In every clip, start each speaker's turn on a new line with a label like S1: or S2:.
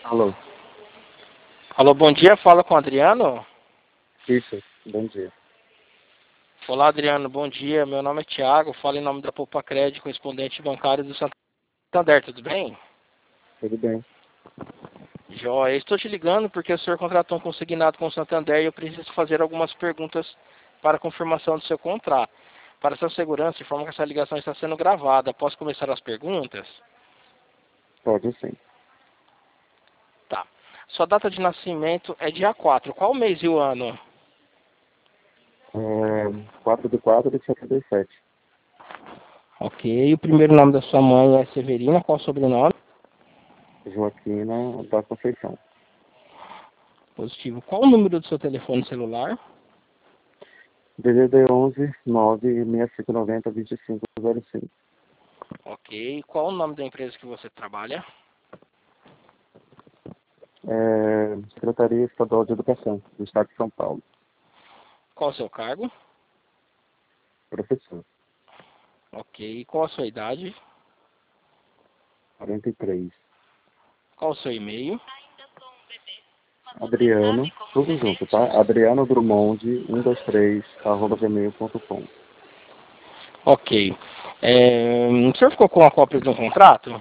S1: Alô,
S2: Alô, bom dia, fala com o Adriano.
S1: isso, bom dia.
S2: Olá, Adriano, bom dia. Meu nome é Thiago, falo em nome da Poupa Crédito, correspondente bancário do Santander, tudo bem?
S1: Tudo bem?
S2: Joia, estou te ligando porque o senhor contratou um consignado com o Santander e eu preciso fazer algumas perguntas para confirmação do seu contrato. Para sua segurança, informo que essa ligação está sendo gravada. Posso começar as perguntas?
S1: Pode sim.
S2: Tá. Sua data de nascimento é dia 4. Qual o mês e o ano?
S1: 4/4/77.
S2: Ok. O primeiro nome da sua mãe é Severina. Qual o sobrenome?
S1: Joaquina da Conceição.
S2: Positivo. Qual o número do seu telefone celular?
S1: DDD 11 96590 2505.
S2: Ok. Qual o nome da empresa que você trabalha?
S1: Secretaria Estadual de Educação do Estado de São Paulo.
S2: Qual o seu cargo?
S1: Professor.
S2: Ok. Qual a sua idade?
S1: 43.
S2: Qual o seu e-mail?
S1: Adriano, tudo junto, tá? Adriano Drummond 123 @gmail.com.
S2: Ok. O senhor ficou com a cópia de um contrato?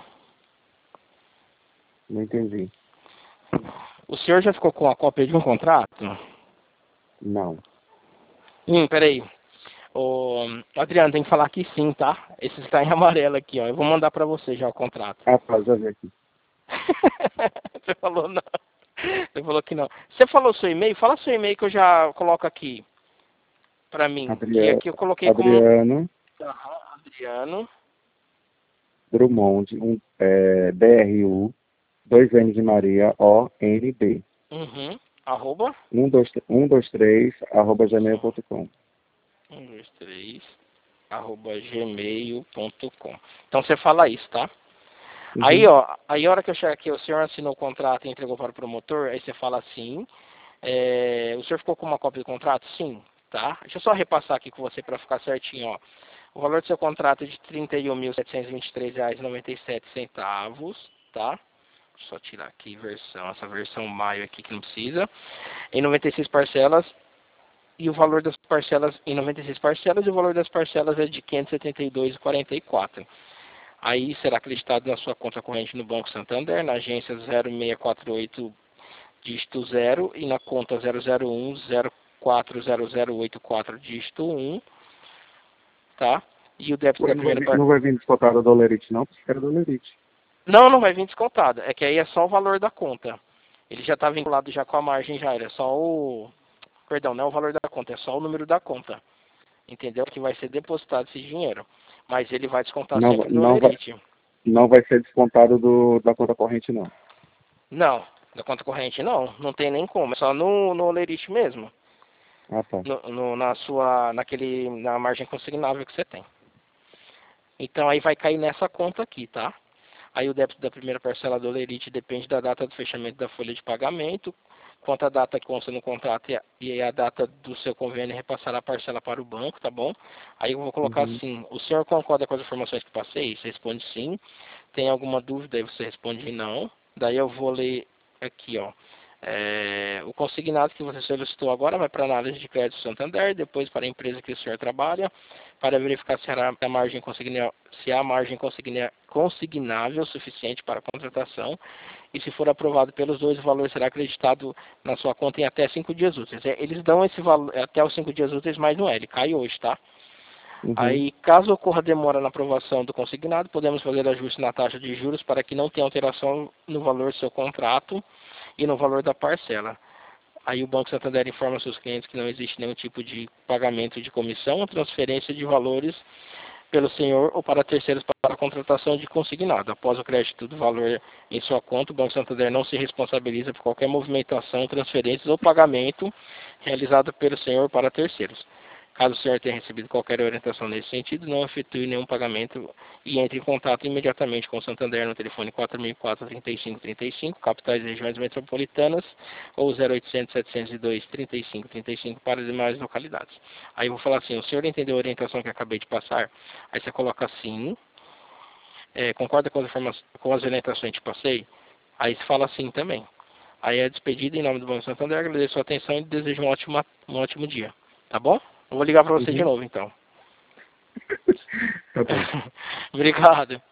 S1: Não entendi.
S2: O senhor já ficou com a cópia de um contrato?
S1: Não.
S2: Peraí. Ô, Adriano, tem que falar que sim, tá? Esse está em amarelo aqui, ó. Eu vou mandar para você já o contrato.
S1: Ah, tá, já vi aqui.
S2: Você falou não. Você falou que não. Você falou seu e-mail? Fala seu e-mail que eu já coloco aqui para mim. Que
S1: Adriano,
S2: aqui eu coloquei como
S1: Adriano
S2: Adriano.
S1: Drummond, DRU, 2 N de Maria, ONB.
S2: Arroba
S1: 123, @gmail.com.
S2: 123 arroba gmail.com. Então você fala isso, tá? Aí,
S1: Uhum.
S2: ó, aí a hora que eu chegar aqui, o senhor assinou o contrato e entregou para o promotor, aí você fala assim, o senhor ficou com uma cópia do contrato? Sim, tá? Deixa eu só repassar aqui com você para ficar certinho, ó. O valor do seu contrato é de R$ 31.723,97, tá? Só tirar aqui essa versão maio aqui que não precisa. Em 96 parcelas, e o valor das parcelas em 96 parcelas, e o valor das parcelas é de R$ 572,44. Aí será acreditado na sua conta corrente no Banco Santander, na agência 0648 dígito 0 e na conta 001 040084 dígito 1, tá? E o débito
S1: Ué,
S2: da
S1: não vai
S2: primeira
S1: vir, não vai vir descontado do Olerite, não? Porque era do Olerite.
S2: Não, não vai vir descontado. É que aí é só o valor da conta. Ele já está vinculado já com a margem já. Era só o... Perdão, não é o valor da conta, é só o número da conta. Entendeu? Que vai ser depositado esse dinheiro. Mas ele vai descontar
S1: Não,
S2: sempre do
S1: não vai,
S2: Olerite.
S1: não vai ser descontado da conta corrente, não.
S2: Não, da conta corrente não. Não tem nem como. É só no Olerite mesmo.
S1: Ah, tá.
S2: Na margem consignável que você tem. Então aí vai cair nessa conta aqui, tá? Aí o débito da primeira parcela do Olerite depende da data do fechamento da folha de pagamento, quanto a data que consta no contrato e a data do seu convênio repassar a parcela para o banco, tá bom? Aí eu vou colocar
S1: Uhum.
S2: assim, o senhor concorda com as informações que passei? Você responde sim. Tem alguma dúvida? Aí você responde não. Daí eu vou ler aqui, ó. O consignado que você solicitou agora vai para a análise de crédito Santander, depois para a empresa que o senhor trabalha, para verificar se a margem consignável suficiente para a contratação, e se for aprovado pelos dois, o valor será acreditado na sua conta em até 5 dias úteis. Eles dão esse valor até os 5 dias úteis, mas não é, ele cai hoje, tá?
S1: Uhum.
S2: Aí, caso ocorra demora na aprovação do consignado, podemos fazer ajuste na taxa de juros para que não tenha alteração no valor do seu contrato e no valor da parcela. Aí o Banco Santander informa seus clientes que não existe nenhum tipo de pagamento de comissão ou transferência de valores pelo senhor ou para terceiros para a contratação de consignado. Após o crédito do valor em sua conta, o Banco Santander não se responsabiliza por qualquer movimentação, transferências ou pagamento realizado pelo senhor para terceiros. Caso o senhor tenha recebido qualquer orientação nesse sentido, não efetue nenhum pagamento e entre em contato imediatamente com o Santander no telefone 4004-3535, capitais e regiões metropolitanas, ou 0800-702-3535 para demais localidades. Aí eu vou falar assim, o senhor entendeu a orientação que eu acabei de passar? Aí você coloca sim, concorda com as orientações que passei? Aí se fala assim também. Aí é despedida em nome do Banco Santander, agradeço a sua atenção e desejo um ótimo dia. Tá bom? Eu vou ligar para você de novo, então.
S1: Tá bom.
S2: Obrigado.